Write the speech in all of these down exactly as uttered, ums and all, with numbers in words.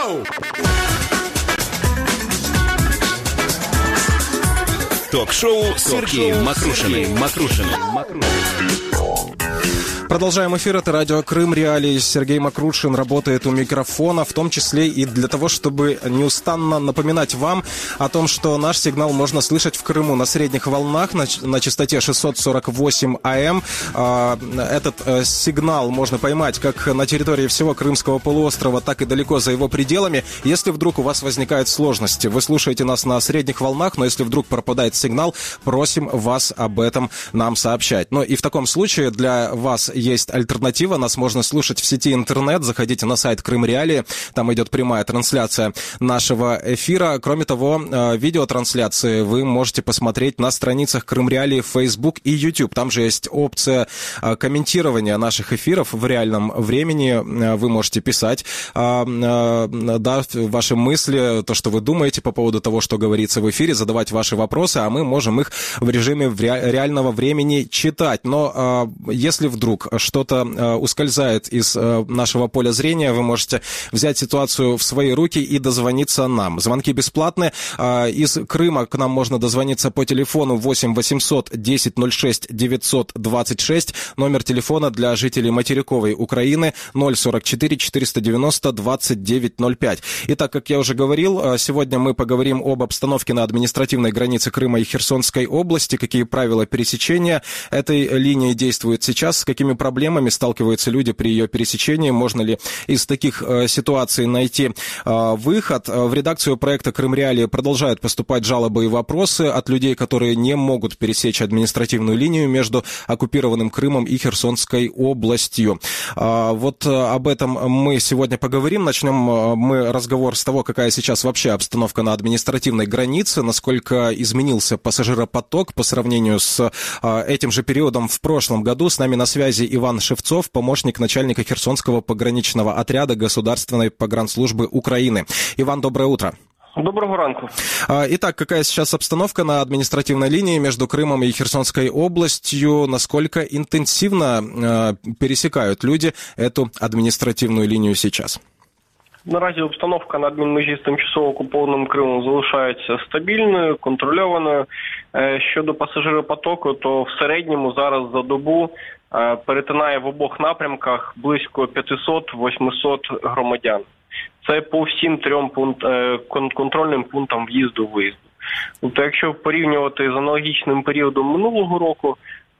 Йоу! Ток-шоу с Сергеем Мокрушиным. Мокрушиным. Продолжаем эфир. Это радио Крым Реалии. Сергей Мокрушин работает у микрофона, в том числе и для того, чтобы неустанно напоминать вам о том, что наш сигнал можно слышать в Крыму на средних волнах на, на частоте шестьсот сорок восемь АМ. Этот сигнал можно поймать как на территории всего Крымского полуострова, так и далеко за его пределами. Если вдруг у вас возникают сложности, вы слушаете нас на средних волнах, но если вдруг пропадает сигнал, просим вас об этом нам сообщать. Ну и в таком случае для вас есть альтернатива. Нас можно слушать в сети интернет. Заходите на сайт Крым Реалии. Там идет прямая трансляция нашего эфира. Кроме того, видеотрансляции вы можете посмотреть на страницах Крым Реалии в Facebook и YouTube. Там же есть опция комментирования наших эфиров в реальном времени. Вы можете писать, да, ваши мысли, то, что вы думаете по поводу того, что говорится в эфире, задавать ваши вопросы, а мы можем их в режиме реального времени читать. Но если вдруг что-то ускользает из нашего поля зрения, вы можете взять ситуацию в свои руки и дозвониться нам. Звонки бесплатные. Из Крыма к нам можно дозвониться по телефону восемь восемьсот десять ноль шесть девятьсот двадцать шесть. Номер телефона для жителей материковой Украины ноль сорок четыре четыреста девяносто двадцать девять ноль пять. Итак, как я уже говорил, сегодня мы поговорим об обстановке на административной границе Крыма и Херсонской области, какие правила пересечения этой линии действуют сейчас, с какими проблемами сталкиваются люди при ее пересечении, можно ли из таких э, ситуаций найти э, выход. В редакцию проекта Крым Реалии продолжают поступать жалобы и вопросы от людей, которые не могут пересечь административную линию между оккупированным Крымом и Херсонской областью. Э, вот об этом мы сегодня поговорим. Начнем мы разговор с того, какая сейчас вообще обстановка на административной границе, насколько изменился пассажиропоток по сравнению с э, этим же периодом в прошлом году. С нами на связи Иван Шевцов, помощник начальника Херсонского пограничного отряда Государственной погранслужбы Украины. Иван, доброе утро. Доброго ранку. Итак, какая сейчас обстановка на административной линии между Крымом и Херсонской областью? Насколько интенсивно пересекают люди эту адміністративну лінію сейчас? Наразі обстановка на адмінмежі з тимчасово окупованим Кримом залишається стабільною, контрольованою. Щодо пасажиропотоку, то в середньому зараз за добу перетинає в обох напрямках близько п'ятсот-вісімсот громадян. Це по всім трьом пункт, контрольним пунктам в'їзду-виїзду. Тобто, якщо порівнювати з аналогічним періодом минулого року,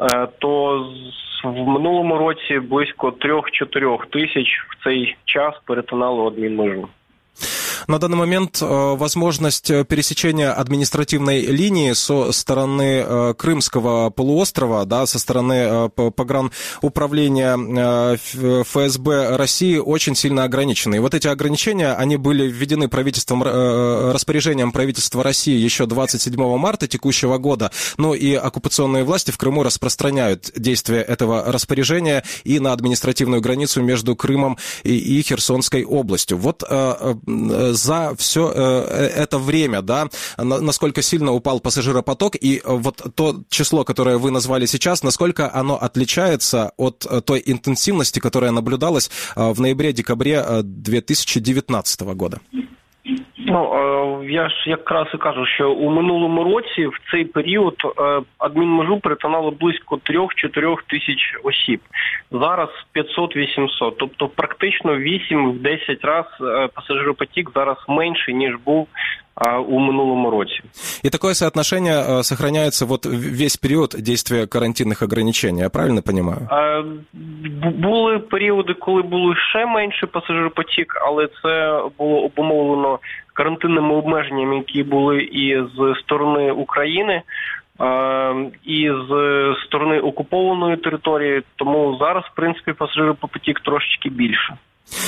то в минулому році близько три-чотири тисяч в цей час перетинало адмінмежу. На данный момент э, возможность пересечения административной линии со стороны э, Крымского полуострова, да, со стороны э, погрануправления э, ФСБ России очень сильно ограничены. И вот эти ограничения, они были введены правительством, э, распоряжением правительства России еще двадцать седьмого марта текущего года. Ну и оккупационные власти в Крыму распространяют действие этого распоряжения и на административную границу между Крымом и, и Херсонской областью. Вот э, э, за все это время, да, насколько сильно упал пассажиропоток, и вот то число, которое вы назвали сейчас, насколько оно отличается от той интенсивности, которая наблюдалась в ноябре-декабре две тысячи девятнадцатого года? Ну, я ж якраз і кажу, що у минулому році в цей період адмінмежу перетинало близько три-чотири тисяч осіб. Зараз п'ятсот-вісімсот. Тобто практично вісім-десять раз пасажиропотік зараз менший, ніж був у минулому році. И такое соотношение сохраняется вот весь период действия карантинных ограничений, я правильно понимаю? Були періоди, коли було ще менше пасажиропотік, але це було обумовлено карантинними обмеженнями, які були і з сторони України, і з сторони окупованої території, тому зараз, в принципі, пасажиропотік трошечки більше.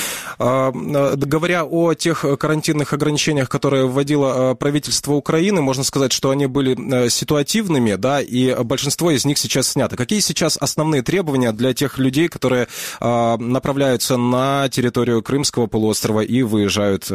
Говоря о тех карантинных ограничениях, которые вводило правительство Украины, можно сказать, что они были ситуативными, да, и большинство из них сейчас снято. Какие сейчас основные требования для тех людей, которые направляются на территорию Крымского полуострова и выезжают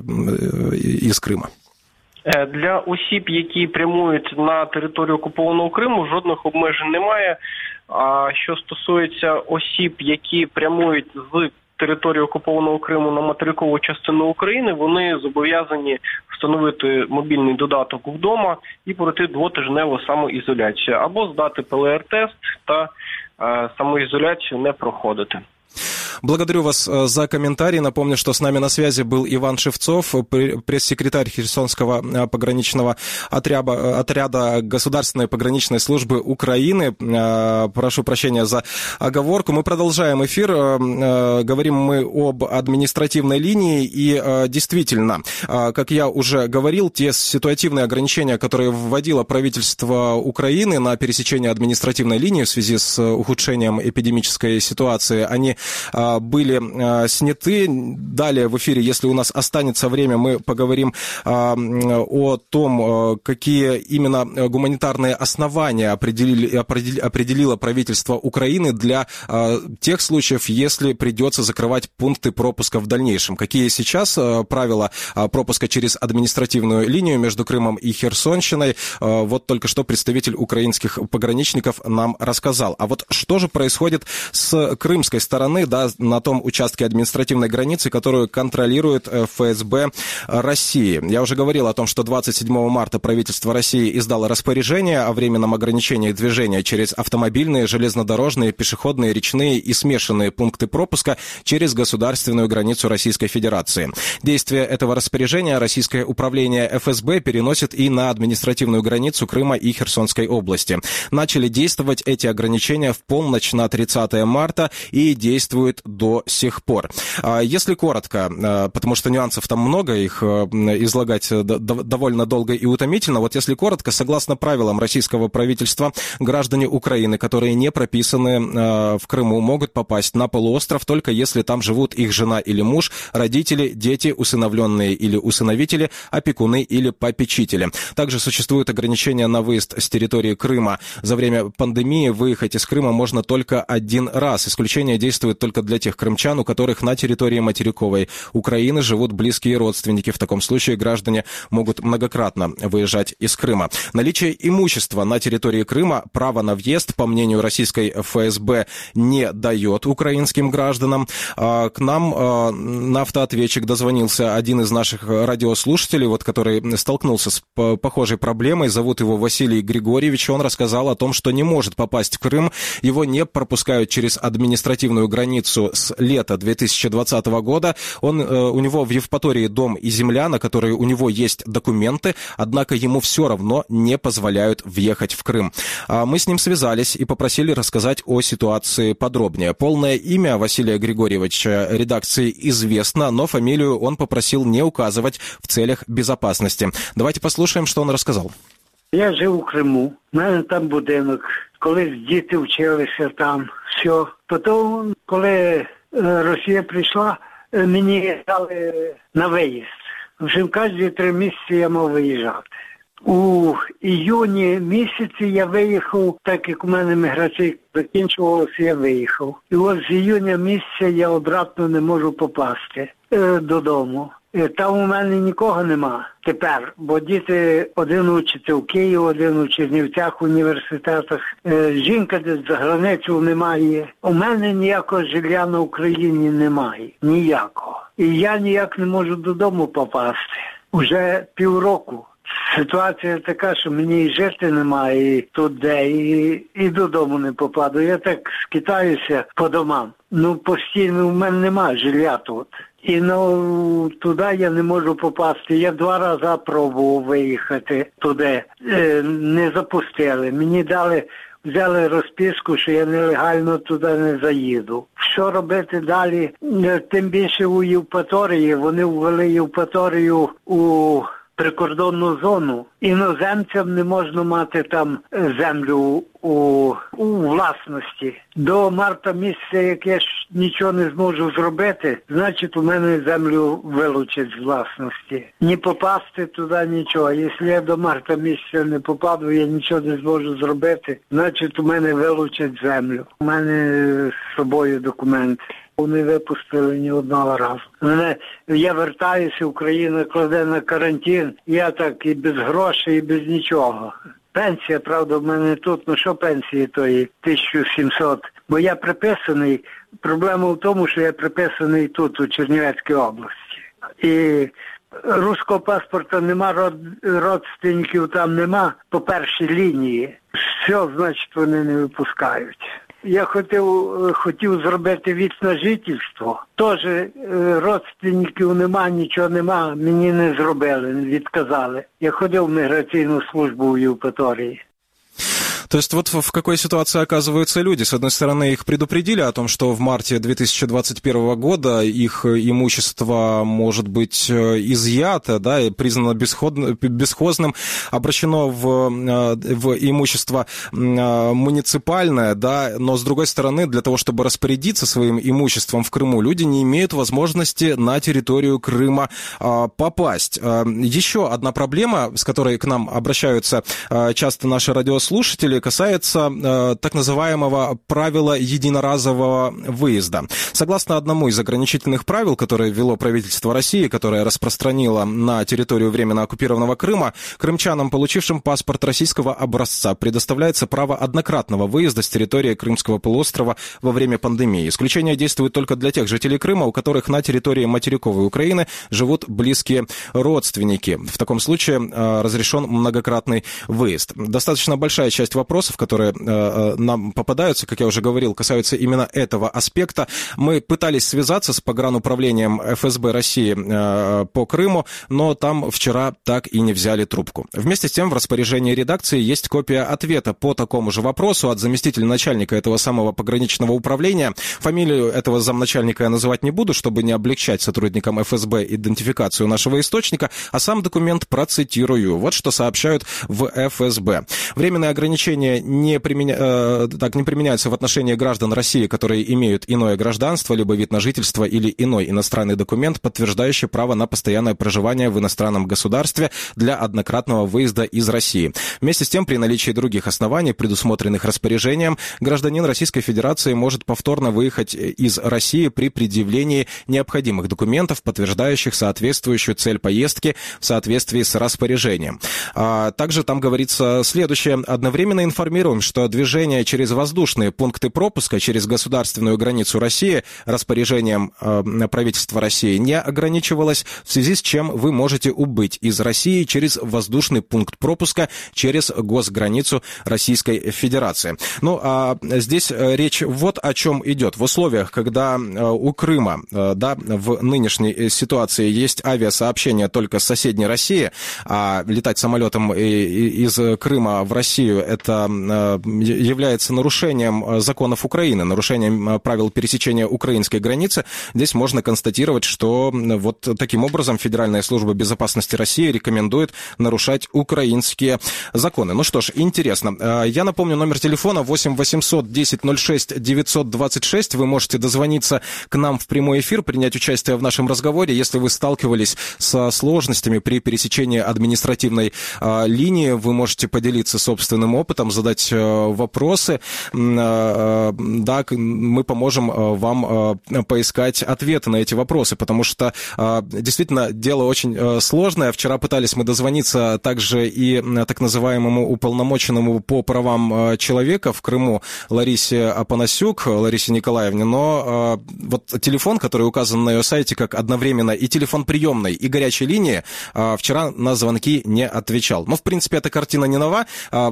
из Крыма? Для осіб, які прямують на територію окупованого Криму, жодних обмежень немає. А що стосується осіб, які прямують з території окупованого Криму на материкову частину України, вони зобов'язані встановити мобільний додаток вдома і пройти двотижневу самоізоляцію, або здати ПЛР-тест та е, самоізоляцію не проходити. Благодарю вас за комментарий. Напомню, что с нами на связи был Иван Шевцов, пресс-секретарь Херсонского пограничного отряда, отряда Государственной пограничной службы Украины. Прошу прощения за оговорку. Мы продолжаем эфир. Говорим мы об административной линии. И действительно, как я уже говорил, те ситуативные ограничения, которые вводило правительство Украины на пересечение административной линии в связи с ухудшением эпидемической ситуации, они были э, сняты. Далее в эфире, если у нас останется время, мы поговорим э, о том, э, какие именно гуманитарные основания определили, определи, определило правительство Украины для э, тех случаев, если придется закрывать пункты пропуска в дальнейшем. Какие сейчас э, правила э, пропуска через административную линию между Крымом и Херсонщиной. Э, вот только что представитель украинских пограничников нам рассказал. А вот что же происходит с крымской стороны, да, на том участке административной границы, которую контролирует эф эс бэ России. Я уже говорил о том, что двадцать седьмого марта правительство России издало распоряжение о временном ограничении движения через автомобильные, железнодорожные, пешеходные, речные и смешанные пункты пропуска через государственную границу Российской Федерации. Действие этого распоряжения российское управление эф эс бэ переносит и на административную границу Крыма и Херсонской области. Начали действовать эти ограничения в полночь на тридцатое марта и действуют до сих пор. Если коротко, потому что нюансов там много, их излагать довольно долго и утомительно, вот если коротко, согласно правилам российского правительства, граждане Украины, которые не прописаны в Крыму, могут попасть на полуостров только если там живут их жена или муж, родители, дети, усыновленные или усыновители, опекуны или попечители. Также существуют ограничения на выезд с территории Крыма. За время пандемии выехать из Крыма можно только один раз. Исключение действует только для тех крымчан, у которых на территории материковой Украины живут близкие родственники. В таком случае граждане могут многократно выезжать из Крыма. Наличие имущества на территории Крыма право на въезд, по мнению российской эф эс бэ, не дает украинским гражданам. К нам на автоответчик дозвонился один из наших радиослушателей, вот, который столкнулся с похожей проблемой. Зовут его Василий Григорьевич. Он рассказал о том, что не может попасть в Крым. Его не пропускают через административную границу с лета две тысячи двадцатого года. Он, у него в Евпатории дом и земля, на которые у него есть документы, однако ему все равно не позволяют въехать в Крым. Мы с ним связались и попросили рассказать о ситуации подробнее. Полное имя Василия Григорьевича редакции известно, но фамилию он попросил не указывать в целях безопасности. Давайте послушаем, что он рассказал. Я жив у Криму, в мене там будинок, колись діти вчилися там, все. Потім, коли Росія прийшла, мені дали на виїзд. Вже кожні три місяці я мав виїжджати. У іюні місяці я виїхав, так як у мене міграція закінчувалася, я виїхав. І от з іюня місяця я обратно не можу попасти е, додому. Там у мене нікого нема тепер, бо діти один учиться в Києві, один у Чернівцях в університетах. Жінка десь за границю немає. У мене ніякого жилья на Україні немає. Ніякого. І я ніяк не можу додому попасти. Уже півроку. Ситуація така, що мені і жити немає, і тут де, і, і додому не попаду. Я так скитаюся по домам. Ну, постійно в мене немає жилья тут. І ну, туди я не можу попасти. Я два рази пробував виїхати туди. Е, не запустили. Мені дали, взяли розписку, що я нелегально туди не заїду. Що робити далі? Тим більше у Євпаторії. Вони ввели Євпаторію у прикордонну зону. Іноземцям не можна мати там землю у, у власності. До марта місяця, як я ж нічого не зможу зробити, значить у мене землю вилучать з власності. Не попасти туди нічого. Якщо я до марта місяця не попаду, я нічого не зможу зробити, значить у мене вилучать землю. У мене з собою документи. Не випустили ні одного разу. Мене, я вертаюся, Україна кладе на карантин, я так і без грошей, і без нічого. Пенсія, правда, в мене тут, ну що пенсії тої? тисяча сімсот Бо я приписаний, проблема в тому, що я приписаний тут, у Чернівецькій області. І руського паспорта нема, род, родственників там нема по першій лінії. Все, значить, вони не випускають. Я хотів, хотів зробити віць на жительство. Теж родственників нема, нічого нема, мені не зробили, відказали. Я ходив в міграційну службу в Євпаторії. То есть вот в какой ситуации оказываются люди. С одной стороны, их предупредили о том, что в марте две тысячи двадцать первого года их имущество может быть изъято, да, и признано бесхозным, обращено в, в имущество муниципальное, да, но с другой стороны, для того, чтобы распорядиться своим имуществом в Крыму, люди не имеют возможности на территорию Крыма попасть. Еще одна проблема, с которой к нам обращаются часто наши радиослушатели, касается э, так называемого правила единоразового выезда. Согласно одному из ограничительных правил, которое ввело правительство России, которое распространило на территорию временно оккупированного Крыма, крымчанам, получившим паспорт российского образца, предоставляется право однократного выезда с территории Крымского полуострова во время пандемии. Исключение действует только для тех жителей Крыма, у которых на территории материковой Украины живут близкие родственники. В таком случае э, разрешен многократный выезд. Достаточно большая часть вопросов, вопросов, которые э, нам попадаются, как я уже говорил, касаются именно этого аспекта. Мы пытались связаться с погрануправлением эф эс бэ России э, по Крыму, но там вчера так и не взяли трубку. Вместе с тем в распоряжении редакции есть копия ответа по такому же вопросу от заместителя начальника этого самого пограничного управления. Фамилию этого замначальника я называть не буду, чтобы не облегчать сотрудникам эф эс бэ идентификацию нашего источника, а сам документ процитирую. Вот что сообщают в эф эс бэ. Временные ограничения Не, применя... э, так, не применяются в отношении граждан России, которые имеют иное гражданство, либо вид на жительство или иной иностранный документ, подтверждающий право на постоянное проживание в иностранном государстве для однократного выезда из России. Вместе с тем, при наличии других оснований, предусмотренных распоряжением, гражданин Российской Федерации может повторно выехать из России при предъявлении необходимых документов, подтверждающих соответствующую цель поездки в соответствии с распоряжением. А также там говорится следующее. Одновременно информируем, что движение через воздушные пункты пропуска через государственную границу России распоряжением э, правительства России не ограничивалось, в связи с чем вы можете убыть из России через воздушный пункт пропуска через госграницу Российской Федерации. Ну, а здесь речь вот о чем идет. В условиях, когда у Крыма, да, в нынешней ситуации есть авиасообщение только с соседней России, а летать самолетом из Крыма в Россию — это является нарушением законов Украины, нарушением правил пересечения украинской границы. Здесь можно констатировать, что вот таким образом Федеральная служба безопасности России рекомендует нарушать украинские законы. Ну что ж, интересно. Я напомню, номер телефона восемь восемьсот десять ноль шесть девятьсот двадцать шесть. Вы можете дозвониться к нам в прямой эфир, принять участие в нашем разговоре, если вы сталкивались со сложностями при пересечении административной линии. Вы можете поделиться собственным опытом, задать вопросы, да, мы поможем вам поискать ответы на эти вопросы, потому что действительно дело очень сложное. Вчера пытались мы дозвониться также и так называемому уполномоченному по правам человека в Крыму Ларисе Апанасюк, Ларисе Николаевне, но вот телефон, который указан на ее сайте как одновременно и телефон приемной, и горячей линии, вчера на звонки не отвечал. Но, в принципе, эта картина не нова.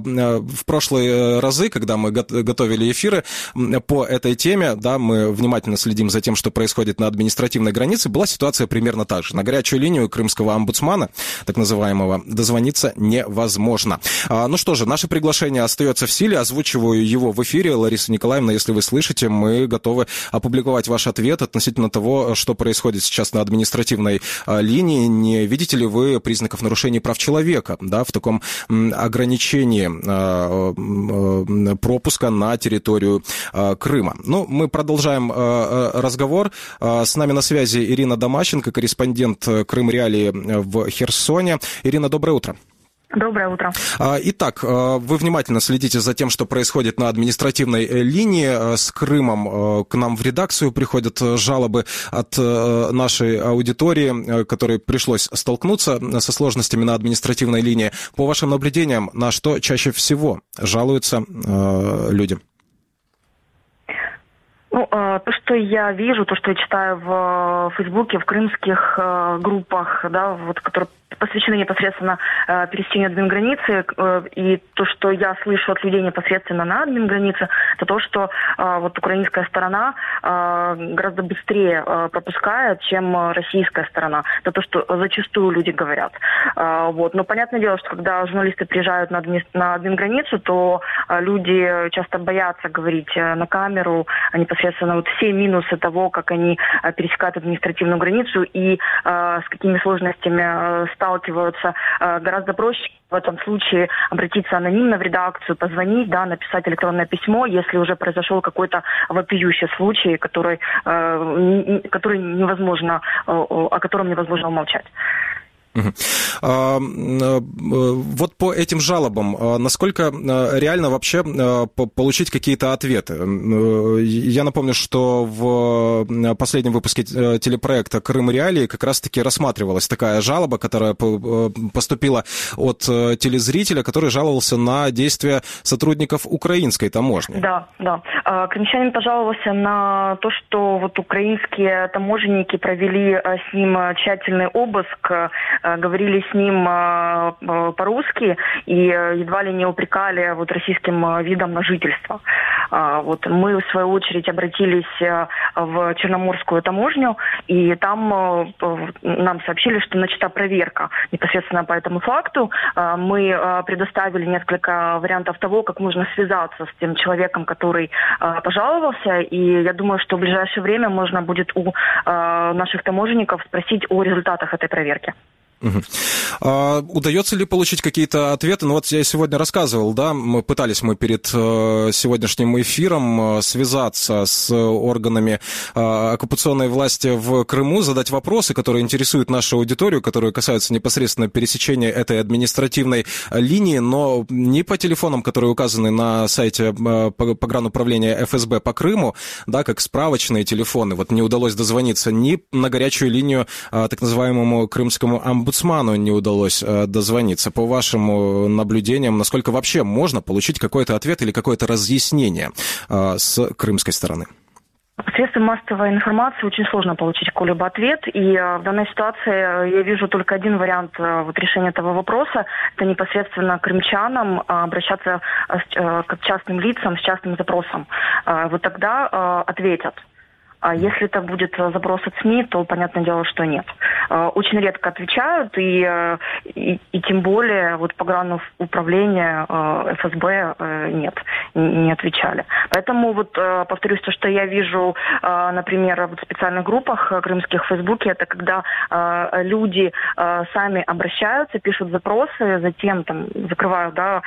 В прошлые разы, когда мы готовили эфиры по этой теме, да, мы внимательно следим за тем, что происходит на административной границе, была ситуация примерно так же. На горячую линию крымского омбудсмана, так называемого, дозвониться невозможно. А, ну что же, наше приглашение остается в силе, озвучиваю его в эфире. Лариса Николаевна, если вы слышите, мы готовы опубликовать ваш ответ относительно того, что происходит сейчас на административной а, линии. Не видите ли вы признаков нарушений прав человека, да, в таком м, ограничении а, а, пропуска на территорию а, Крыма? Ну, мы продолжаем а, разговор. А, с нами на связи Ирина Домащенко, корреспондент Крым Реалии в Херсоне. Ирина, доброе утро. Доброе утро. Итак, вы внимательно следите за тем, что происходит на административной линии с Крымом. К нам в редакцию приходят жалобы от нашей аудитории, которой пришлось столкнуться со сложностями на административной линии. По вашим наблюдениям, на что чаще всего жалуются люди? Ну, то, что я вижу, то, что я читаю в Фейсбуке, в крымских группах, да, вот, которые посвящены непосредственно пересечению админграницы, и то, что я слышу от людей непосредственно на админгранице, это то, что вот украинская сторона гораздо быстрее пропускает, чем российская сторона. Это то, что зачастую люди говорят. Вот. Но понятное дело, что когда журналисты приезжают на, адми... на админграницу, то люди часто боятся говорить на камеру непосредственно вот все минусы того, как они пересекают административную границу и с какими сложностями сталкиваются. Гораздо проще в этом случае обратиться анонимно в редакцию, позвонить, да, написать электронное письмо, если уже произошел какой-то вопиющий случай, который, который невозможно, о котором невозможно умолчать. Угу. А, вот по этим жалобам, насколько реально вообще получить какие-то ответы? Я напомню, что в последнем выпуске телепроекта «Крым Реалии» как раз-таки рассматривалась такая жалоба, которая поступила от телезрителя, который жаловался на действия сотрудников украинской таможни. Да, да. Крымчанин пожаловался на то, что вот украинские таможенники провели с ним тщательный обыск, говорили с ним по-русски и едва ли не упрекали вот российским видом на жительство. Вот мы, в свою очередь, обратились в Черноморскую таможню, и там нам сообщили, что начата проверка непосредственно по этому факту. Мы предоставили несколько вариантов того, как можно связаться с тем человеком, который пожаловался, и я думаю, что в ближайшее время можно будет у наших таможенников спросить о результатах этой проверки. Угу. А удается ли получить какие-то ответы? Ну вот я сегодня рассказывал, да, мы пытались мы перед сегодняшним эфиром связаться с органами оккупационной власти в Крыму, задать вопросы, которые интересуют нашу аудиторию, которые касаются непосредственно пересечения этой административной линии, но ни по телефонам, которые указаны на сайте погрануправления эф эс бэ по Крыму, да, как справочные телефоны, вот не удалось дозвониться, ни на горячую линию так называемому крымскому омбудсмену Омбудсману не удалось э, дозвониться. По вашим наблюдениям, насколько вообще можно получить какой-то ответ или какое-то разъяснение э, с крымской стороны? Посредством массовой информации очень сложно получить какой-либо ответ, и э, в данной ситуации я вижу только один вариант э, вот, решения этого вопроса. Это непосредственно к крымчанам э, обращаться э, э, как частным лицам с частным запросом. Э, вот тогда э, ответят. А если это будет запрос от СМИ, то понятное дело, что нет. Очень редко отвечают, и, и, и тем более вот погрануправления эф эс бэ нет, не отвечали. Поэтому вот повторюсь, то, что я вижу, например, в специальных группах крымских в Фейсбуке, это когда люди сами обращаются, пишут запросы, затем там закрывают, да,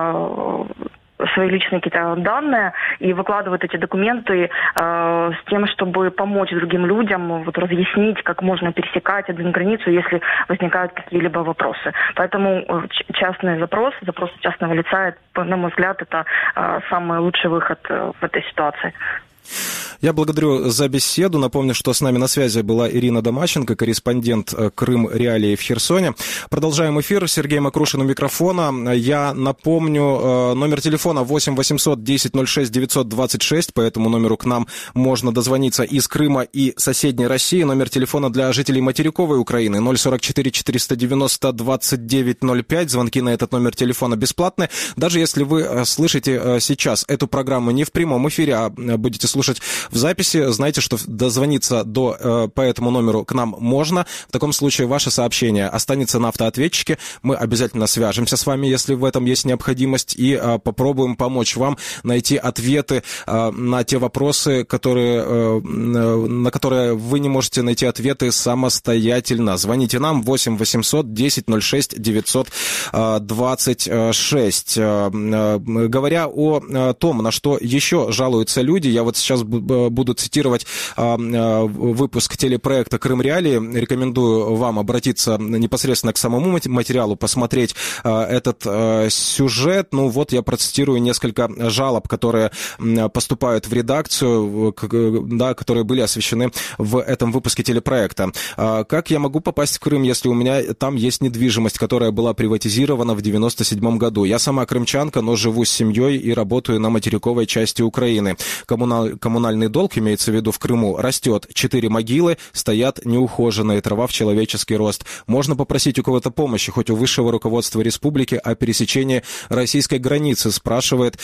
свои личные какие-то данные и выкладывают эти документы э, с тем, чтобы помочь другим людям вот, разъяснить, как можно пересекать одну границу, если возникают какие-либо вопросы. Поэтому частный запрос, запрос частного лица, на мой взгляд, это э, самый лучший выход э, в этой ситуации. Я благодарю за беседу. Напомню, что с нами на связи была Ирина Домаченко, корреспондент «Крым Реалии» в Херсоне. Продолжаем эфир. Сергей Макрушин у микрофона. Я напомню, номер телефона восемь восемьсот десять ноль шесть девятьсот двадцать шесть. По этому номеру к нам можно дозвониться из Крыма и соседней России. Номер телефона для жителей материковой Украины ноль сорок четыре четыреста девяносто двадцать девять ноль пять. Звонки на этот номер телефона бесплатны. Даже если вы слышите сейчас эту программу не в прямом эфире, а будете слушать в записи, знайте, что дозвониться до, э, по этому номеру к нам можно. В таком случае ваше сообщение останется на автоответчике. Мы обязательно свяжемся с вами, если в этом есть необходимость, и э, попробуем помочь вам найти ответы э, на те вопросы, которые, э, на которые вы не можете найти ответы самостоятельно. Звоните нам восемь восемьсот десять ноль шесть девятьсот двадцать шесть. Э, э, говоря о э, том, на что еще жалуются люди, я вот сейчас буду цитировать а, выпуск телепроекта «Крым Реалии». Рекомендую вам обратиться непосредственно к самому материалу, посмотреть а, этот а, сюжет. Ну вот я процитирую несколько жалоб, которые поступают в редакцию, к, да, которые были освещены в этом выпуске телепроекта. А, как я могу попасть в Крым, если у меня там есть недвижимость, которая была приватизирована в девяносто седьмом году? Я сама крымчанка, но живу с семьей и работаю на материковой части Украины. Коммунал, коммунальный мемориальный долг, имеется в виду в Крыму, растет. Четыре могилы стоят неухоженные, трава в человеческий рост. Можно попросить у кого-то помощи, хоть у высшего руководства республики, о пересечении российской границы, спрашивает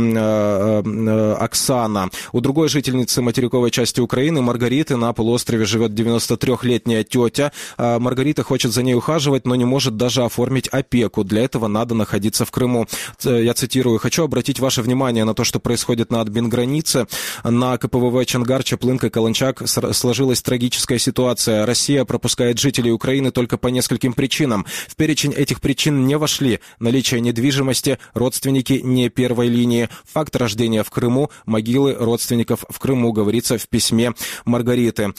Оксана. У другой жительницы материковой части Украины, Маргариты, на полуострове живет девяносто трёхлетняя тетя. Маргарита хочет за ней ухаживать, но не может даже оформить опеку. Для этого надо находиться в Крыму. Я цитирую: «Хочу обратить ваше внимание на то, что происходит на админгранице. На ка пэ вэ вэ Чонгар, Чаплынка, Каланчак сложилась трагическая ситуация. Россия пропускает жителей Украины только по нескольким причинам. В перечень этих причин не вошли наличие недвижимости, родственники не первой линии, факт рождения в Крыму, могилы родственников в Крыму», говорится в письме Маргариты.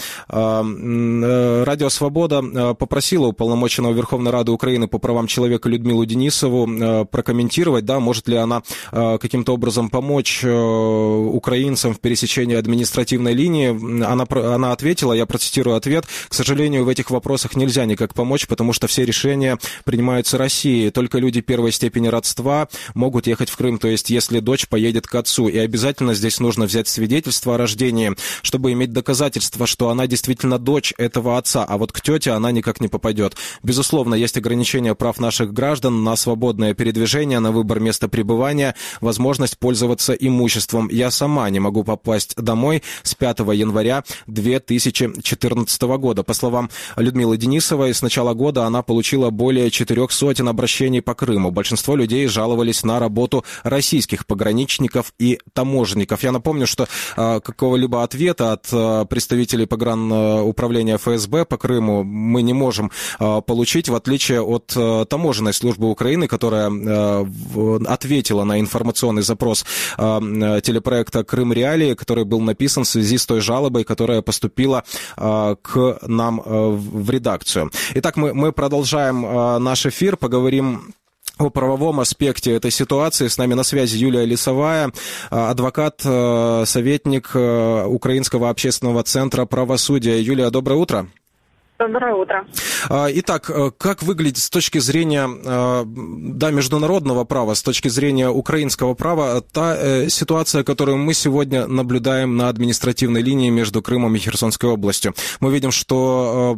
Радио «Свобода» попросила уполномоченного Верховной Рады Украины по правам человека Людмилу Денисову прокомментировать, да, может ли она каким-то образом помочь украинцам в пересечении административной линии. Она, она ответила, я процитирую ответ: «К сожалению, в этих вопросах нельзя никак помочь, потому что все решения принимаются Россией. Только люди первой степени родства могут ехать в Крым, то есть если дочь поедет к отцу. И обязательно здесь нужно взять свидетельство о рождении, чтобы иметь доказательство, что она действительно дочь этого отца, а вот к тете она никак не попадет. Безусловно, есть ограничения прав наших граждан на свободное передвижение, на выбор места пребывания, возможность пользоваться имуществом. Я сама не могу попасть домой с пятого января две тысячи четырнадцатого года». По словам Людмилы Денисовой, с начала года она получила более четырех сотен обращений по Крыму. Большинство людей жаловались на работу российских пограничников и таможенников. Я напомню, что э, какого-либо ответа от э, представителей погрануправления эф эс бэ по Крыму мы не можем э, получить, в отличие от э, таможенной службы Украины, которая э, в, ответила на информационный запрос э, телепроекта «Крым Реалии», который был написан в связи с той жалобой, которая поступила э, к нам э, в редакцию. Итак, мы, мы продолжаем э, наш эфир, поговорим о правовом аспекте этой ситуации. С нами на связи Юлия Лисовая, адвокат, советник Украинского общественного центра правосудия. Юлия, доброе утро. Доброе утро. Итак, как выглядит с точки зрения да, международного права, с точки зрения украинского права, та ситуация, которую мы сегодня наблюдаем на административной линии между Крымом и Херсонской областью? Мы видим, что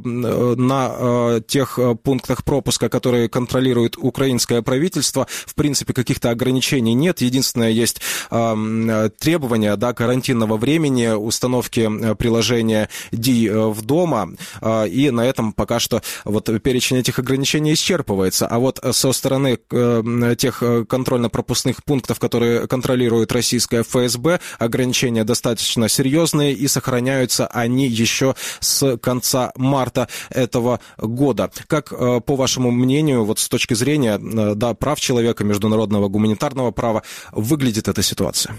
на тех пунктах пропуска, которые контролирует украинское правительство, в принципе, каких-то ограничений нет. Единственное, есть требования, да, карантинного времени, установки приложения ди в дома, и на этом пока что вот перечень этих ограничений исчерпывается. А вот со стороны э, тех контрольно-пропускных пунктов, которые контролирует российская эф эс бэ, ограничения достаточно серьезные, и сохраняются они еще с конца марта этого года. Как, э, по вашему мнению, вот с точки зрения э, да, прав человека, международного гуманитарного права, выглядит эта ситуация?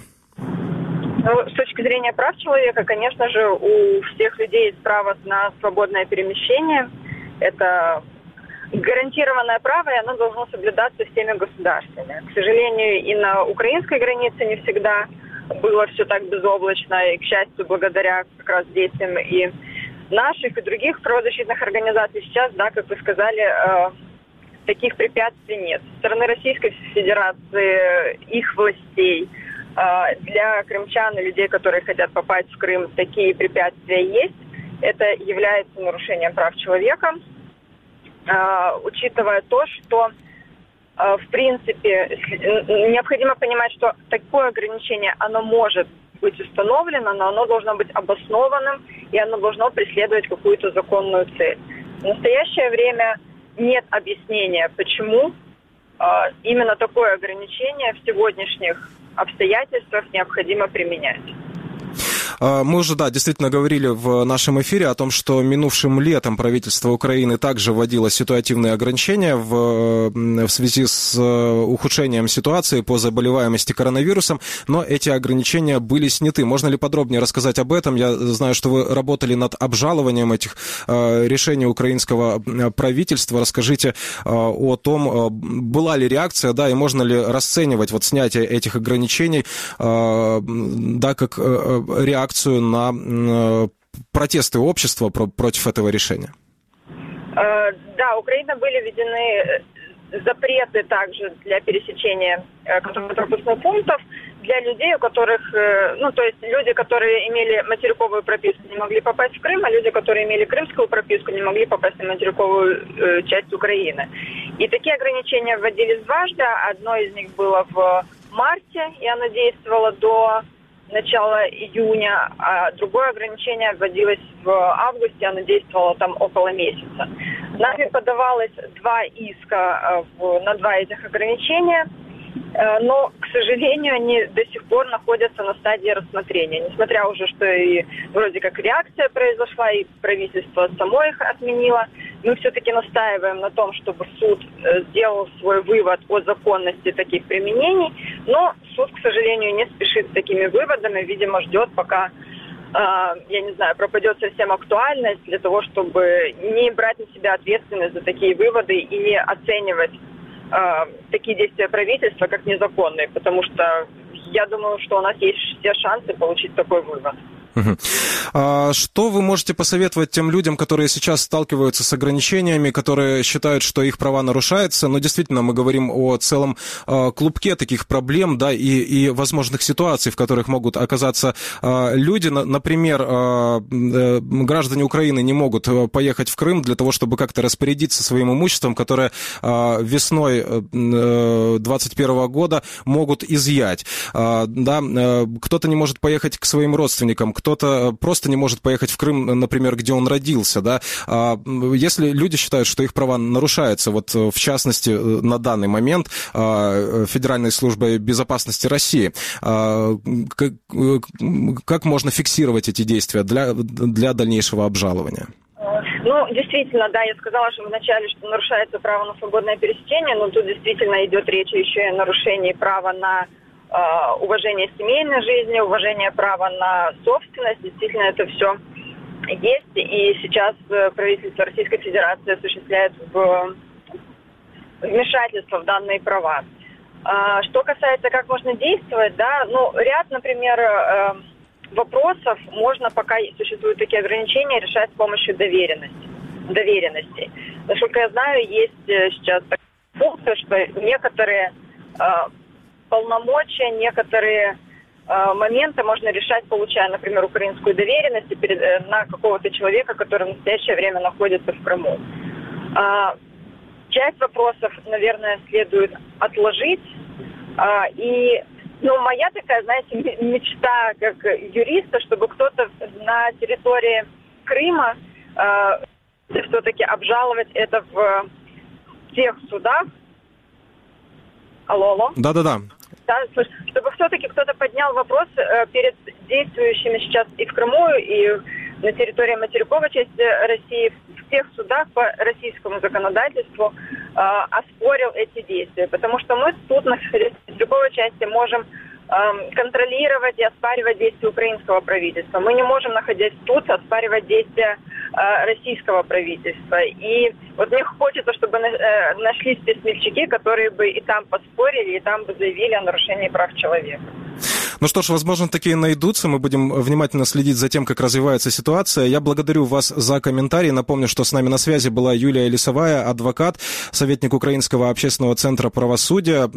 Ну, с точки зрения прав человека, конечно же, у всех людей есть право на свободное перемещение. Это гарантированное право, и оно должно соблюдаться всеми государствами. К сожалению, и на украинской границе не всегда было все так безоблачно, и, к счастью, благодаря как раз действиям и наших, и других правозащитных организаций сейчас, да, как вы сказали, э, таких препятствий нет. Со стороны Российской Федерации, их властей, для крымчан и людей, которые хотят попасть в Крым, такие препятствия есть. Это является нарушением прав человека, учитывая то, что, в принципе, необходимо понимать, что такое ограничение, оно может быть установлено, но оно должно быть обоснованным, и оно должно преследовать какую-то законную цель. В настоящее время нет объяснения, почему именно такое ограничение в сегодняшних обстоятельствах необходимо применять. Мы уже, да, действительно говорили в нашем эфире о том, что минувшим летом правительство Украины также вводило ситуативные ограничения в, в связи с ухудшением ситуации по заболеваемости коронавирусом, но эти ограничения были сняты. Можно ли подробнее рассказать об этом? Я знаю, что вы работали над обжалованием этих решений украинского правительства. Расскажите о том, была ли реакция, да, и можно ли расценивать вот снятие этих ограничений, да, как реакцию на э, протесты общества про- против этого решения? Э, да, Украине были введены запреты также для пересечения э, контрольно-пропускных пунктов для людей, у которых, ну, то есть люди, которые имели материковую прописку, не могли попасть в Крым, а люди, которые имели крымскую прописку, не могли попасть на материковую э, часть Украины. И такие ограничения вводились дважды. Одно из них было в марте, и оно действовало до начала июня, а другое ограничение вводилось в августе, оно действовало там около месяца. Нами подавалось два иска в, на два этих ограничения, но, к сожалению, они до сих пор находятся на стадии рассмотрения. Несмотря уже, что и вроде как реакция произошла, и правительство само их отменило, мы все-таки настаиваем на том, чтобы суд сделал свой вывод о законности таких применений, но суд, к сожалению, не спешит с такими выводами, видимо, ждет, пока, я не знаю, пропадет совсем актуальность для того, чтобы не брать на себя ответственность за такие выводы и не оценивать такие действия правительства как незаконные, потому что я думаю, что у нас есть все шансы получить такой вывод. Угу. А что вы можете посоветовать тем людям, которые сейчас сталкиваются с ограничениями, которые считают, что их права нарушаются? Но действительно, мы говорим о целом э, клубке таких проблем, да, и, и возможных ситуаций, в которых могут оказаться э, люди. Например, э, э, граждане Украины не могут поехать в Крым для того, чтобы как-то распорядиться своим имуществом, которое э, весной э, двадцать первого года могут изъять. Э, да, э, кто-то не может поехать к своим родственникам, кто-то просто не может поехать в Крым, например, где он родился, да. Если люди считают, что их права нарушаются, вот в частности на данный момент Федеральной службой безопасности России, как, как можно фиксировать эти действия для, для дальнейшего обжалования? Ну, действительно, да, я сказала, что вначале, что нарушается право на свободное пересечение, но тут действительно идет речь еще и о нарушении права на уважение семейной жизни, уважение права на собственность. Действительно, это все есть. И сейчас правительство Российской Федерации осуществляет вмешательство в данные права. Что касается, как можно действовать, да, ну, ряд, например, вопросов можно, пока существуют такие ограничения, решать с помощью доверенности. доверенности. Насколько я знаю, есть сейчас такая функция, что некоторые полномочия, некоторые э, моменты можно решать, получая, например, украинскую доверенность перед, э, на какого-то человека, который в настоящее время находится в Крыму. Э, часть вопросов, наверное, следует отложить. Э, и, ну, моя такая, знаете, мечта как юриста, чтобы кто-то на территории Крыма э, все-таки обжаловать это в тех судах. Алло, алло. Да-да-да. Да, чтобы все-таки кто-то поднял вопрос э, перед действующими сейчас и в Крыму, и на территории материковой части России, в тех судах по российскому законодательству э, оспорил эти действия. Потому что мы тут на материковой части можем э, контролировать и оспаривать действия украинского правительства. Мы не можем, находясь тут, оспаривать действия э, российского правительства. И вот мне хочется, чтобы э, нашлись те смельчаки, которые бы и там поспорили, и там бы заявили о нарушении прав человека. Ну что ж, возможно, такие найдутся. Мы будем внимательно следить за тем, как развивается ситуация. Я благодарю вас за комментарий. Напомню, что с нами на связи была Юлия Лисовая, адвокат, советник Украинского общественного центра правосудия.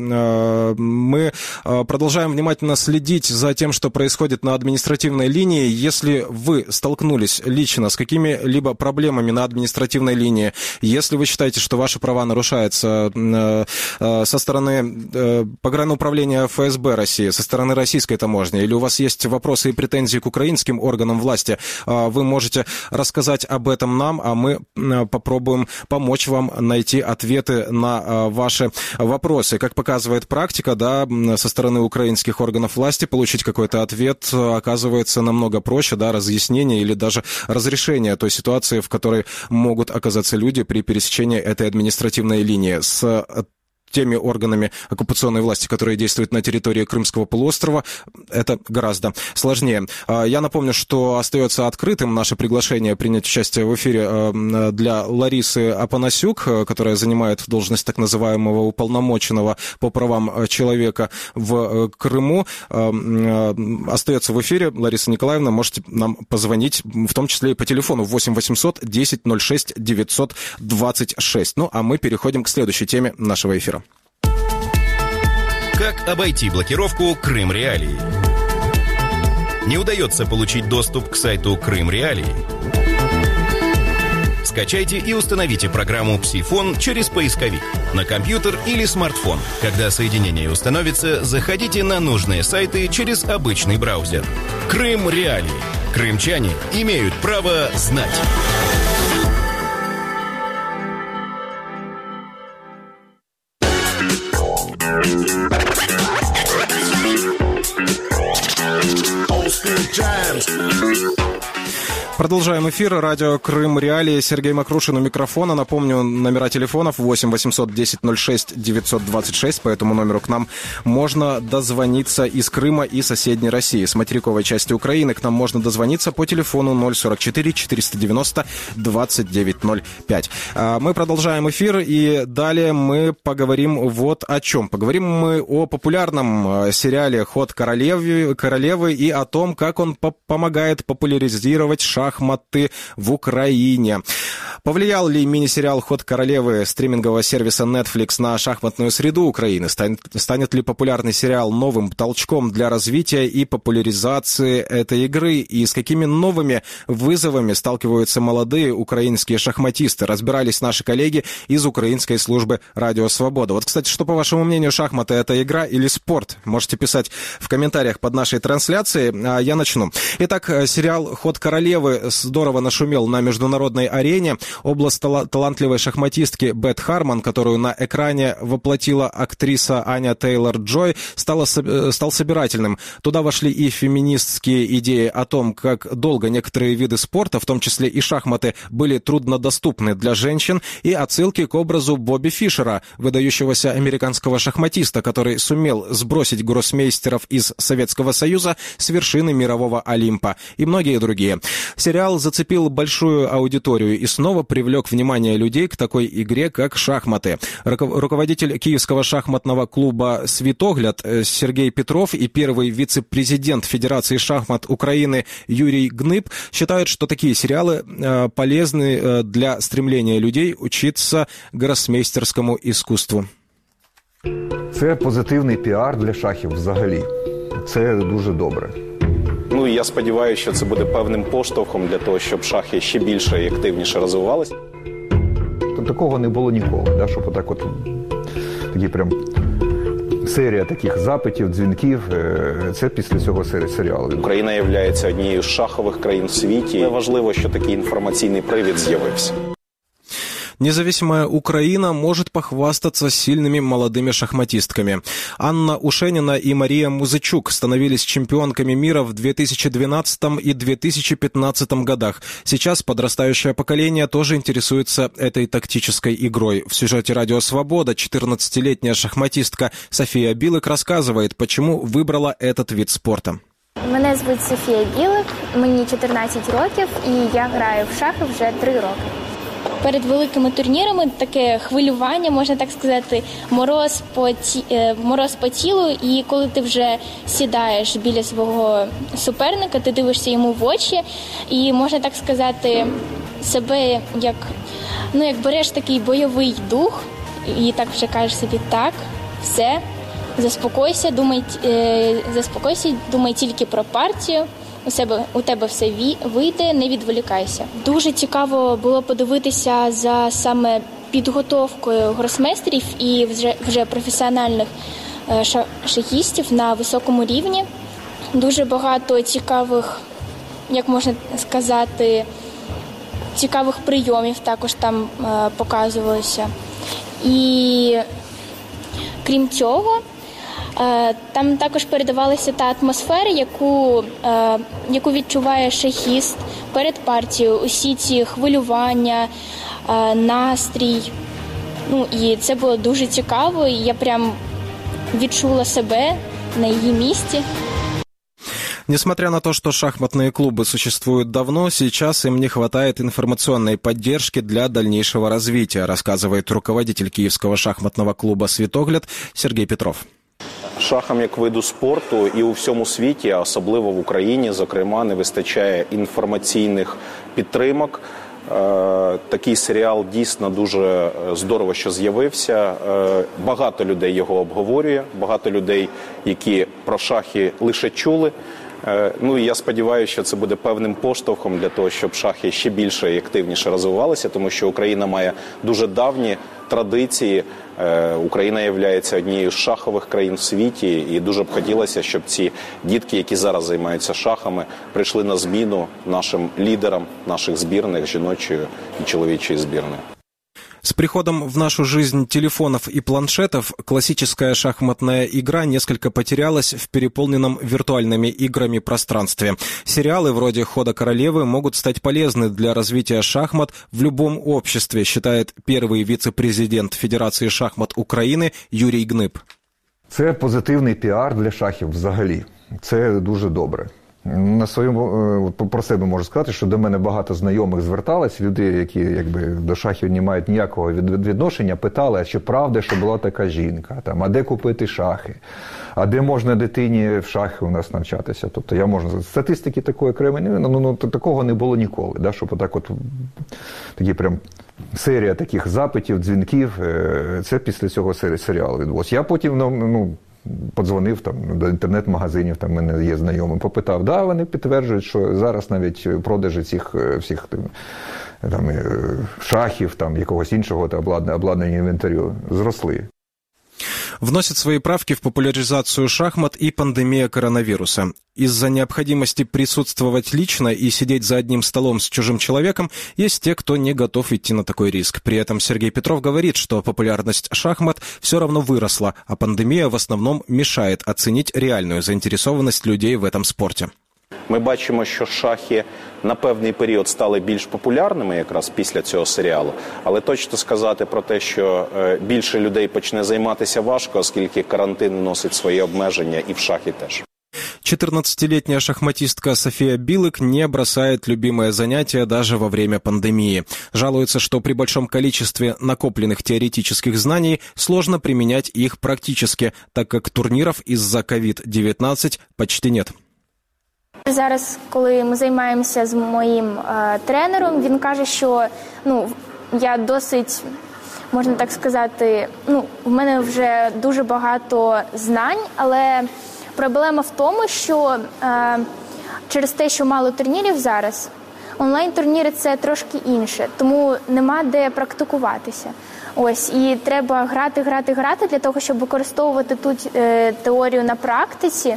Мы продолжаем внимательно следить за тем, что происходит на административной линии. Если вы столкнулись лично с какими-либо проблемами на административной линии, если вы считаете, что ваши права нарушаются со стороны погрануправления эф эс бэ России, со стороны российской таможни, или у вас есть вопросы и претензии к украинским органам власти, вы можете рассказать об этом нам, а мы попробуем помочь вам найти ответы на ваши вопросы. Как показывает практика, да, со стороны украинских органов власти получить какой-то ответ оказывается намного проще, да, разъяснение или даже разрешение той ситуации, в которой могут оказаться люди при пересечении этой административной линии. С теми органами оккупационной власти, которые действуют на территории Крымского полуострова, это гораздо сложнее. Я напомню, что остается открытым наше приглашение принять участие в эфире для Ларисы Апанасюк, которая занимает должность так называемого уполномоченного по правам человека в Крыму. Остается в эфире. Лариса Николаевна, можете нам позвонить, в том числе и по телефону восемь восемьсот десять ноль шесть девятьсот двадцать шесть. Ну, а мы переходим к следующей теме нашего эфира. Как обойти блокировку Крым Реалии? Не удается получить доступ к сайту Крым Реалии? Скачайте и установите программу «Псифон» через поисковик на компьютер или смартфон. Когда соединение установится, заходите на нужные сайты через обычный браузер. Крым Реалии. Крымчане имеют право знать. Продолжаем эфир. Радио Крым Реалии. Сергей Макрушин у микрофона. Напомню, номера телефонов восемь восемьсот десять ноль шесть девятьсот двадцать шесть. По этому номеру к нам можно дозвониться из Крыма и соседней России. С материковой части Украины к нам можно дозвониться по телефону ноль сорок четыре четыреста девяносто двадцать девять ноль пять. Мы продолжаем эфир, и далее мы поговорим вот о чем. Поговорим мы о популярном сериале «Ход королевы», королевы и о том, как он по- помогает популяризировать шахматы шахматы в Украине. Повлиял ли мини-сериал «Ход королевы» стримингового сервиса Netflix на шахматную среду Украины? Станет, станет ли популярный сериал новым толчком для развития и популяризации этой игры? И с какими новыми вызовами сталкиваются молодые украинские шахматисты? Разбирались наши коллеги из украинской службы «Радио Свобода». Вот, кстати, что, по вашему мнению, шахматы — это игра или спорт? Можете писать в комментариях под нашей трансляцией, а я начну. Итак, сериал «Ход королевы» здорово нашумел на международной арене. Образ тала- талантливой шахматистки Бет Харман, которую на экране воплотила актриса Аня Тейлор-Джой, стала, стал собирательным. Туда вошли и феминистские идеи о том, как долго некоторые виды спорта, в том числе и шахматы, были труднодоступны для женщин, и отсылки к образу Бобби Фишера, выдающегося американского шахматиста, который сумел сбросить гроссмейстеров из Советского Союза с вершины мирового Олимпа, и многие другие. Сериал зацепил большую аудиторию и снова привлек внимание людей к такой игре, как шахматы. Руководитель Киевского шахматного клуба «Світогляд» Сергей Петров и первый вице-президент Федерации шахмат Украины Юрий Гнып считают, что такие сериалы полезны для стремления людей учиться гроссмейстерскому искусству. Це позитивний піар для шахів взагалі. Це дуже добре. Ну, і я сподіваюся, що це буде певним поштовхом для того, щоб шахи ще більше і активніше розвивалися. Такого не було ніколи, да, щоб отак от, такі прям серія таких запитів, дзвінків, це після цього серіалу. Україна є однією з шахових країн в світі. Важливо, що такий інформаційний привід з'явився. Независимая Украина может похвастаться сильными молодыми шахматистками. Анна Ушенина и Мария Музычук становились чемпионками мира в две тысячи двенадцатом и две тысячи пятнадцатом годах. Сейчас подрастающее поколение тоже интересуется этой тактической игрой. В сюжете «Радио Свобода» четырнадцатилетняя шахматистка София Билык рассказывает, почему выбрала этот вид спорта. Мене звуть Софія Білик, мені чотирнадцять років і я граю в шахи вже три роки. Перед великими турнірами таке хвилювання, можна так сказати, мороз по, ті, мороз по тілу, і коли ти вже сідаєш біля свого суперника, ти дивишся йому в очі і, можна так сказати, себе як, ну, як береш такий бойовий дух і так вже кажеш собі, так, все, заспокойся, думай, заспокойся, думай тільки про партію. У себе у тебе все вийде, не відволікайся. Дуже цікаво було подивитися за саме підготовкою гросмейстерів і вже вже професіональних шахістів на високому рівні. Дуже багато цікавих, як можна сказати, цікавих прийомів також там е, показувалося. І крім цього, там також передавалася та атмосфера, яку, яку відчуває шахіст перед партією, усі ці хвилювання, настрій. Ну, і це було дуже цікаво, і я прям відчула себе на її місці. Несмотря на то, что шахматные клубы существуют давно, сейчас им не хватает информационной поддержки для дальнейшего развития, рассказывает руководитель Киевского шахматного клуба «Світогляд» Сергей Петров. Шахам як виду спорту і у всьому світі, а особливо в Україні, зокрема, не вистачає інформаційних підтримок, Такий серіал дійсно дуже здорово, що з'явився. Багато людей його обговорює, багато людей, які про шахи лише чули. Ну і я сподіваюся, що це буде певним поштовхом для того, щоб шахи ще більше і активніше розвивалися, тому що Україна має дуже давні традиції. Україна є однією з шахових країн в світі, і дуже б хотілося, щоб ці дітки, які зараз займаються шахами, прийшли на зміну нашим лідерам наших збірних, жіночої і чоловічої збірної. С приходом в нашу жизнь телефонов и планшетов классическая шахматная игра несколько потерялась в переполненном виртуальными играми пространстве. Сериалы вроде «Хода королевы» могут стать полезны для развития шахмат в любом обществе, считает первый вице-президент Федерации шахмат України Юрій Гниб. Це позитивний піар для шахів взагалі. Це дуже добре. На своєму, про себе можу сказати, що до мене багато знайомих зверталось, люди, які якби до шахів не мають ніякого відношення, питали, а чи правда, що була така жінка, там, а де купити шахи, а де можна дитині в шахи у нас навчатися. Тобто я можу, статистики такої окремої, ну, ну, такого не було ніколи, да, щоб отак от, такі прям серія таких запитів, дзвінків, це після цього серіалу відбулося. Я потім, ну, подзвонив там до інтернет-магазинів, там в мене є знайомі, попитав, да, вони підтверджують, що зараз навіть продажі цих всіх там, шахів, там, якогось іншого обладнання інвентарю зросли. Вносит свои правки в популяризацию шахмат и пандемия коронавируса. Из-за необходимости присутствовать лично и сидеть за одним столом с чужим человеком есть те, кто не готов идти на такой риск. При этом Сергей Петров говорит, что популярность шахмат все равно выросла, а пандемия в основном мешает оценить реальную заинтересованность людей в этом спорте. Ми бачимо, що шахи на певний період стали більш популярними якраз після цього серіалу, але точно сказати про те, що більше людей почне займатися важко, оскільки карантин носить свої обмеження і в шахи теж. четырнадцатилетняя шахматистка София Билык не бросает любимое занятие даже во время пандемии. Жалуется, что при большом количестве накопленных теоретических знаний сложно применять их практически, так как турниров из-за ковид девятнадцать почти нет. Зараз, коли ми займаємося з моїм е, тренером, він каже, що ну, я досить, можна так сказати, ну, в мене вже дуже багато знань, але проблема в тому, що е, через те, що мало турнірів зараз, онлайн-турніри – це трошки інше, тому нема де практикуватися. Ось, і треба грати, грати, грати для того, щоб використовувати тут е, теорію на практиці.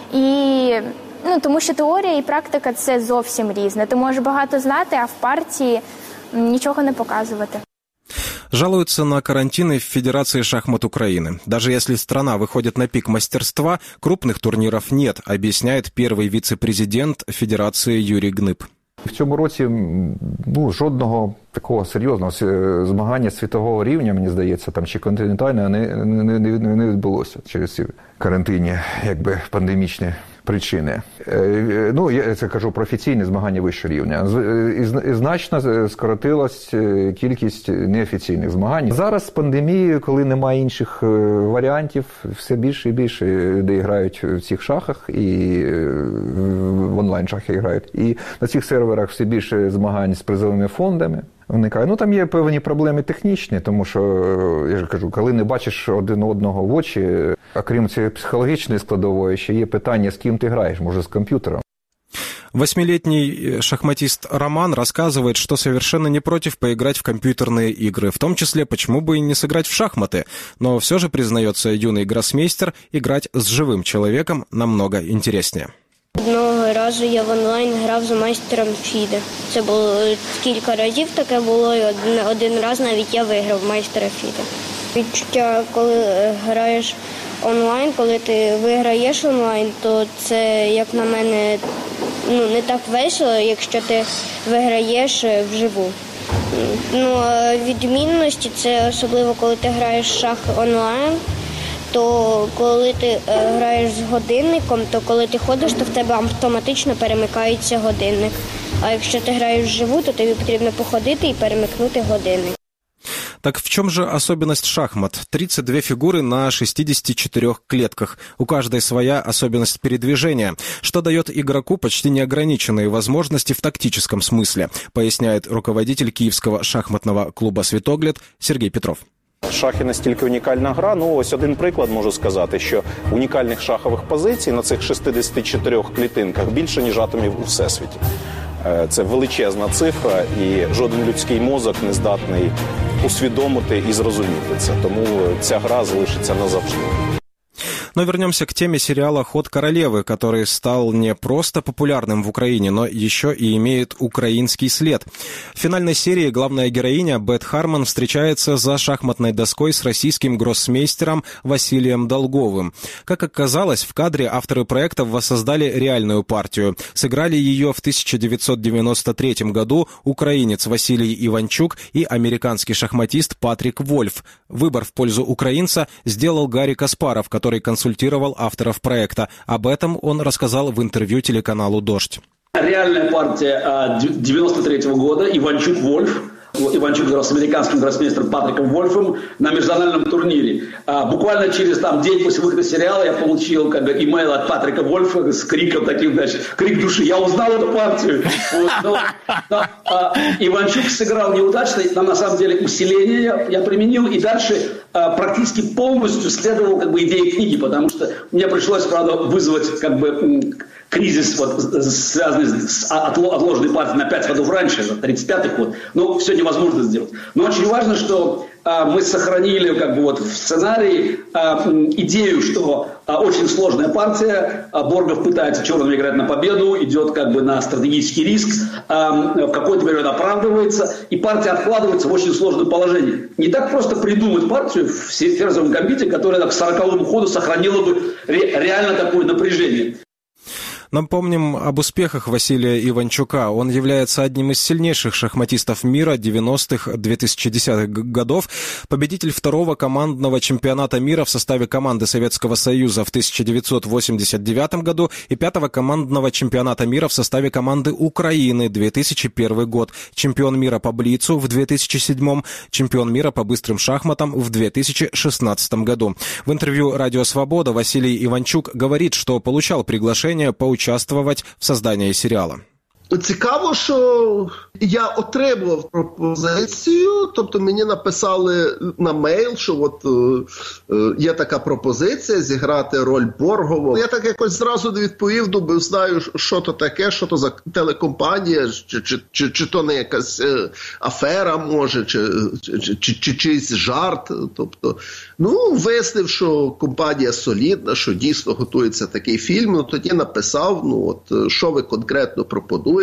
І Ну, тому що теорія і практика – це зовсім різне. Ти можеш багато знати, а в партії нічого не показувати. Жалуются на карантины в Федерации шахмат Украины. Даже если страна выходит на пик мастерства, крупных турниров нет, объясняет первый вице-президент Федерации Юрий Гниб. В цьому році ну, жодного такого серйозного змагання світового рівня, мені здається, там чи континентального, не, не, не, не відбулося через ці карантинні, якби, пандемічні причини. Ну, я це кажу про офіційні змагання вищого рівня. І значно скоротилась кількість неофіційних змагань. Зараз з пандемією, коли немає інших варіантів, все більше і більше людей грають в цих шахах, і в онлайн-шахи грають. І на цих серверах все більше змагань з призовими фондами. Виникає. Ну, там є певні проблеми технічні, тому що, я ж кажу, коли не бачиш один одного в очі, а крім цієї психологічної складової, ще є питання, з ким ти граєш, може, з комп'ютером. Восьмилетний шахматист Роман рассказывает, что совершенно не против поиграть в компьютерные игры, в том числе, почему бы и не сыграть в шахматы. Но все же, признается юный гроссмейстер, играть с живым человеком намного интереснее. Одного разу я в онлайн грав з майстером Фіде. Це було кілька разів таке було, і один, один раз навіть я виграв майстера Фіде. Відчуття, коли граєш онлайн, коли ти виграєш онлайн, то це, як на мене, ну, не так весело, якщо ти виграєш вживу. Ну, відмінності – це особливо, коли ти граєш в шах онлайн, то коли ти е, граєш з годинником, то коли ти ходиш, то в тебе автоматично перемикається годинник. А якщо ти граєш вживу, то тобі потрібно походити і перемикнути годинник. Так в чем же особенность шахмат? тридцать две фигуры на шестидесяти четырёх клетках. У каждой своя особенность передвижения, что дает игроку почти неограниченные возможности в тактическом смысле, поясняет руководитель Київського шахматного клуба «Світогляд» Сергій Петров. Шахи настільки унікальна гра, ну ось один приклад можу сказати, що унікальних шахових позицій на цих шістдесяти чотирьох клітинках більше, ніж атомів у Всесвіті. Це величезна цифра, і жоден людський мозок не здатний усвідомити і зрозуміти це. Тому ця гра залишиться назавжди. Но вернемся к теме сериала «Ход королевы», который стал не просто популярным в Украине, но еще и имеет украинский след. В финальной серии главная героиня Бет Хармон встречается за шахматной доской с российским гроссмейстером Василием Долговым. Как оказалось, в кадре авторы проекта воссоздали реальную партию. Сыграли ее в тысяча девятьсот девяносто третьем году украинец Василий Иванчук и американский шахматист Патрик Вольф. Выбор в пользу украинца сделал Гарри Каспаров, который консультировал авторов проекта. Об этом он рассказал в интервью телеканалу «Дождь». Реальная партия девяносто третьего года, Иванчук-Вольф. Иванчук играл с американским гроссмейстером Патриком Вольфом на межзональном турнире. А, буквально через там, день после выхода сериала я получил как бы имейл от Патрика Вольфа с криком таким, значит, крик души. Я узнал эту партию. Вот, но, но, а, Иванчук сыграл неудачно, там на самом деле усиление я, я применил и дальше а, практически полностью следовал как бы идее книги, потому что мне пришлось, правда, вызвать как бы кризис, вот, связанный с отложенной партией на пять ходов раньше, за тридцать пятый ход. Но все невозможно сделать. Но очень важно, что а, мы сохранили как бы, вот, в сценарии а, идею, что а, очень сложная партия, а, Боргов пытается черным играть на победу, идет как бы на стратегический риск, а, в какой-то период оправдывается, и партия откладывается в очень сложном положении. Не так просто придумать партию в ферзевом гамбите, которая к сороковому ходу сохранила бы ре- реально такое напряжение. Напомним об успехах Василия Иванчука. Он является одним из сильнейших шахматистов мира девяностых-две тысячи десятых годов, победитель второго командного чемпионата мира в составе команды Советского Союза в тысяча девятьсот восемьдесят девятом году и пятого командного чемпионата мира в составе команды Украины две тысячи первый год, чемпион мира по блицу в две тысячи седьмом, чемпион мира по быстрым шахматам в две тысячи шестнадцатом году. В интервью «Радио Свобода» Василий Иванчук говорит, что получал приглашение поучаствовать участвовать в создании сериала. Цікаво, що я отримав пропозицію, тобто мені написали на мейл, що от е, є така пропозиція зіграти роль Боргова. Я так якось зразу не відповів, бо знаю, що то таке, що то за телекомпанія, чи, чи, чи, чи то не якась е, афера може, чи, чи, чи, чи чийсь жарт. Тобто, ну, вияснив, що компанія солідна, що дійсно готується такий фільм, ну тоді написав, ну от, що ви конкретно пропонуєте.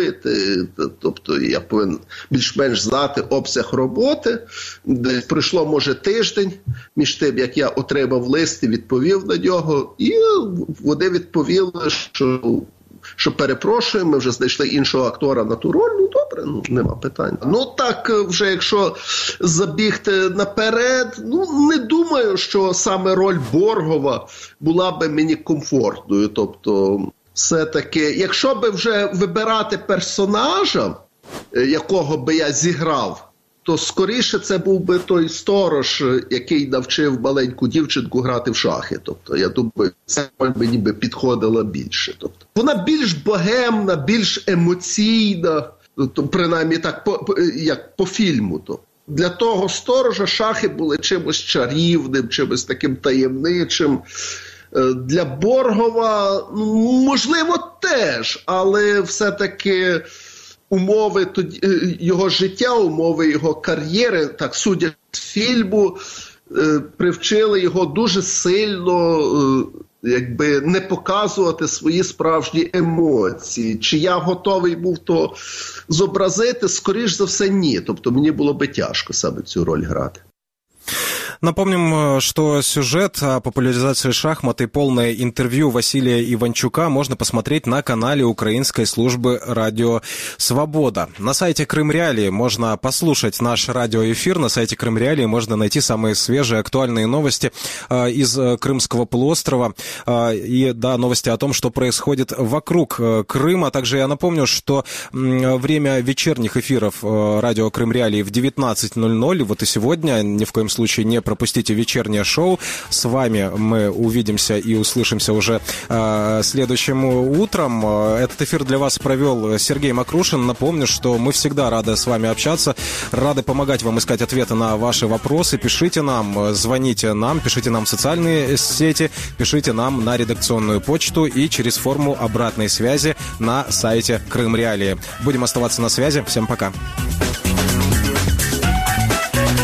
Тобто я повинен більш-менш знати обсяг роботи. Де пройшло, може, тиждень між тим, як я отримав лист і відповів на нього. І вони відповіли, що, що перепрошуємо, ми вже знайшли іншого актора на ту роль. Ну, добре, ну, нема питань. Ну, так, вже якщо забігти наперед, ну, не думаю, що саме роль Боргова була би мені комфортною. Тобто, все-таки, якщо би вже вибирати персонажа, якого би я зіграв, то скоріше це був би той сторож, який навчив маленьку дівчинку грати в шахи. Тобто, я думаю, це мені би підходила більше. Тобто, вона більш богемна, більш емоційна, тобто, принаймні так, по, як по фільму. Тобто. Для того сторожа шахи були чимось чарівним, чимось таким таємничим. Для Боргова, можливо, теж, але все-таки умови тоді, його життя, умови його кар'єри, так судять з фільму, привчили його дуже сильно, якби, не показувати свої справжні емоції. Чи я готовий був то зобразити? Скоріш за все, ні. Тобто мені було би тяжко саме цю роль грати. Напомним, что сюжет о популяризации шахмат и полное интервью Василия Иванчука можно посмотреть на канале Украинской службы «Радио Свобода». На сайте Крым Реалии можно послушать наш радиоэфир. На сайте Крым Реалии можно найти самые свежие, актуальные новости э, из Крымского полуострова э, и, да, новости о том, что происходит вокруг э, Крыма. Также я напомню, что э, время вечерних эфиров э, радио Крым Реалии в девятнадцать ноль ноль. Вот и сегодня ни в коем случае не пропустите вечернее шоу. С вами мы увидимся и услышимся уже э, следующим утром. Этот эфир для вас провел Сергей Макрушин. Напомню, что мы всегда рады с вами общаться, рады помогать вам искать ответы на ваши вопросы. Пишите нам, звоните нам, пишите нам в социальные сети, пишите нам на редакционную почту и через форму обратной связи на сайте Крым Реалии. Будем оставаться на связи. Всем пока.